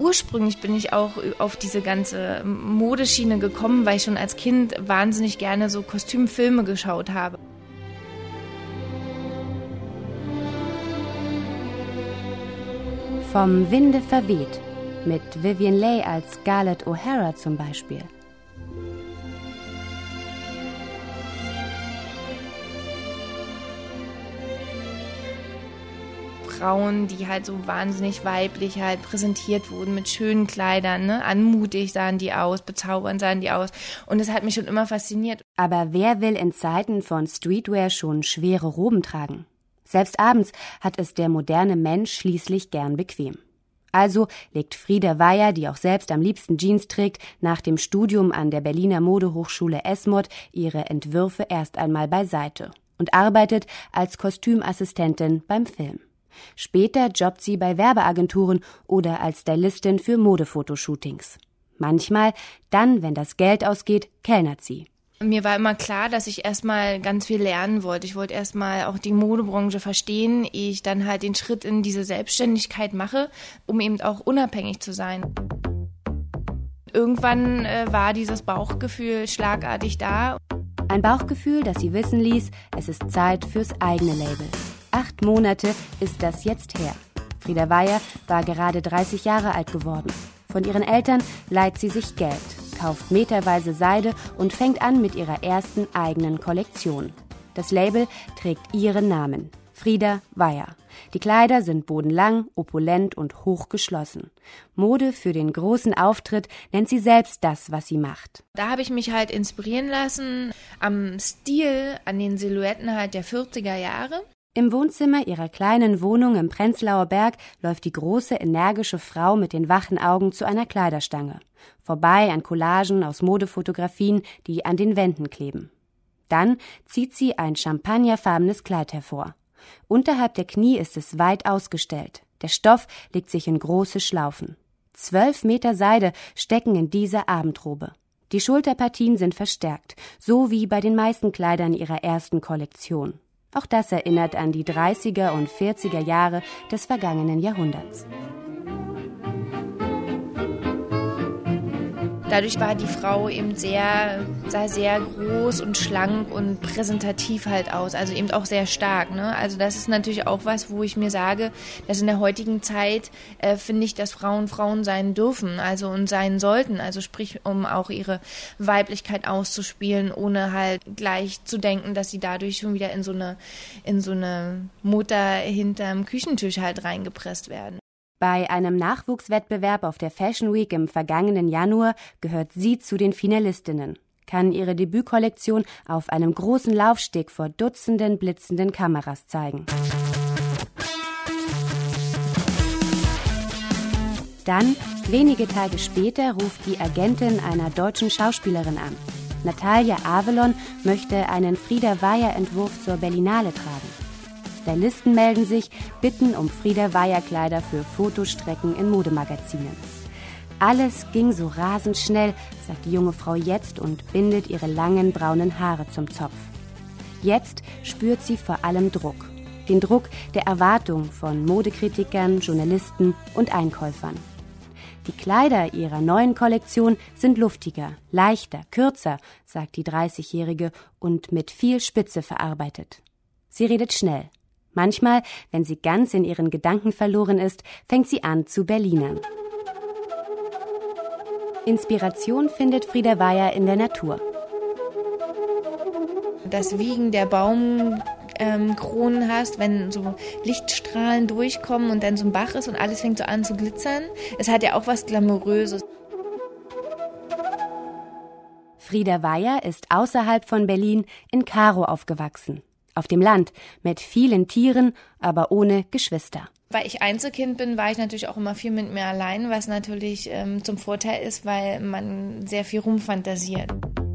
Ursprünglich bin ich auch auf diese ganze Modeschiene gekommen, weil ich schon als Kind wahnsinnig gerne so Kostümfilme geschaut habe. Vom Winde verweht, mit Vivien Leigh als Scarlett O'Hara zum Beispiel. Frauen, die halt so wahnsinnig weiblich halt präsentiert wurden mit schönen Kleidern, ne? Anmutig sahen die aus, bezaubernd sahen die aus und das hat mich schon immer fasziniert. Aber wer will in Zeiten von Streetwear schon schwere Roben tragen? Selbst abends hat es der moderne Mensch schließlich gern bequem. Also legt Frida Weyer, die auch selbst am liebsten Jeans trägt, nach dem Studium an der Berliner Modehochschule Esmod ihre Entwürfe erst einmal beiseite und arbeitet als Kostümassistentin beim Film. Später jobbt sie bei Werbeagenturen oder als Stylistin für Modefotoshootings. Manchmal, dann, wenn das Geld ausgeht, kellnert sie. Mir war immer klar, dass ich erstmal ganz viel lernen wollte. Ich wollte erstmal auch die Modebranche verstehen, ehe ich dann halt den Schritt in diese Selbstständigkeit mache, um eben auch unabhängig zu sein. Irgendwann war dieses Bauchgefühl schlagartig da. Ein Bauchgefühl, das sie wissen ließ, es ist Zeit fürs eigene Label. 8 Monate ist das jetzt her. Frida Weyer war gerade 30 Jahre alt geworden. Von ihren Eltern leiht sie sich Geld, kauft meterweise Seide und fängt an mit ihrer ersten eigenen Kollektion. Das Label trägt ihren Namen, Frida Weyer. Die Kleider sind bodenlang, opulent und hochgeschlossen. Mode für den großen Auftritt nennt sie selbst das, was sie macht. Da habe ich mich halt inspirieren lassen am Stil, an den Silhouetten halt der 40er Jahre. Im Wohnzimmer ihrer kleinen Wohnung im Prenzlauer Berg läuft die große, energische Frau mit den wachen Augen zu einer Kleiderstange. Vorbei an Collagen aus Modefotografien, die an den Wänden kleben. Dann zieht sie ein champagnerfarbenes Kleid hervor. Unterhalb der Knie ist es weit ausgestellt. Der Stoff legt sich in große Schlaufen. 12 Meter Seide stecken in dieser Abendrobe. Die Schulterpartien sind verstärkt, so wie bei den meisten Kleidern ihrer ersten Kollektion. Auch das erinnert an die 30er und 40er Jahre des vergangenen Jahrhunderts. Dadurch war die Frau eben sah sehr groß und schlank und präsentativ halt aus, also eben auch sehr stark, ne? Also das ist natürlich auch was, wo ich mir sage, dass in der heutigen Zeit finde ich, dass Frauen Frauen sein dürfen, also und sein sollten, also sprich, um auch ihre Weiblichkeit auszuspielen, ohne halt gleich zu denken, dass sie dadurch schon wieder in so eine Mutter hinterm Küchentisch halt reingepresst werden. Bei einem Nachwuchswettbewerb auf der Fashion Week im vergangenen Januar gehört sie zu den Finalistinnen, kann ihre Debütkollektion auf einem großen Laufsteg vor Dutzenden blitzenden Kameras zeigen. Dann, wenige Tage später, ruft die Agentin einer deutschen Schauspielerin an. Natalia Avalon möchte einen Frida Weyer-Entwurf zur Berlinale tragen. Stylisten melden sich, bitten um Frida Weyer Kleider für Fotostrecken in Modemagazinen. Alles ging so rasend schnell, sagt die junge Frau jetzt und bindet ihre langen braunen Haare zum Zopf. Jetzt spürt sie vor allem Druck. Den Druck der Erwartung von Modekritikern, Journalisten und Einkäufern. Die Kleider ihrer neuen Kollektion sind luftiger, leichter, kürzer, sagt die 30-Jährige und mit viel Spitze verarbeitet. Sie redet schnell. Manchmal, wenn sie ganz in ihren Gedanken verloren ist, fängt sie an zu Berlinern. Inspiration findet Frida Weyer in der Natur. Das Wiegen der Baumkronen hast, wenn so Lichtstrahlen durchkommen und dann so ein Bach ist und alles fängt so an zu glitzern. Es hat ja auch was Glamouröses. Frida Weyer ist außerhalb von Berlin in Karow aufgewachsen. Auf dem Land, mit vielen Tieren, aber ohne Geschwister. Weil ich Einzelkind bin, war ich natürlich auch immer viel mit mir allein, was natürlich zum Vorteil ist, weil man sehr viel rumfantasiert.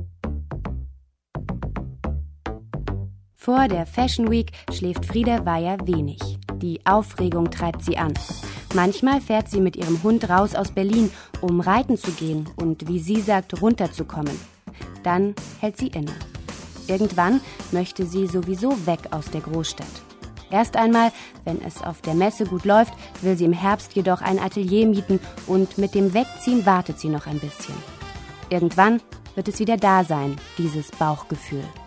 Vor der Fashion Week schläft Frida Weyer wenig. Die Aufregung treibt sie an. Manchmal fährt sie mit ihrem Hund raus aus Berlin, um reiten zu gehen und, wie sie sagt, runterzukommen. Dann hält sie inne. Irgendwann möchte sie sowieso weg aus der Großstadt. Erst einmal, wenn es auf der Messe gut läuft, will sie im Herbst jedoch ein Atelier mieten und mit dem Wegziehen wartet sie noch ein bisschen. Irgendwann wird es wieder da sein, dieses Bauchgefühl.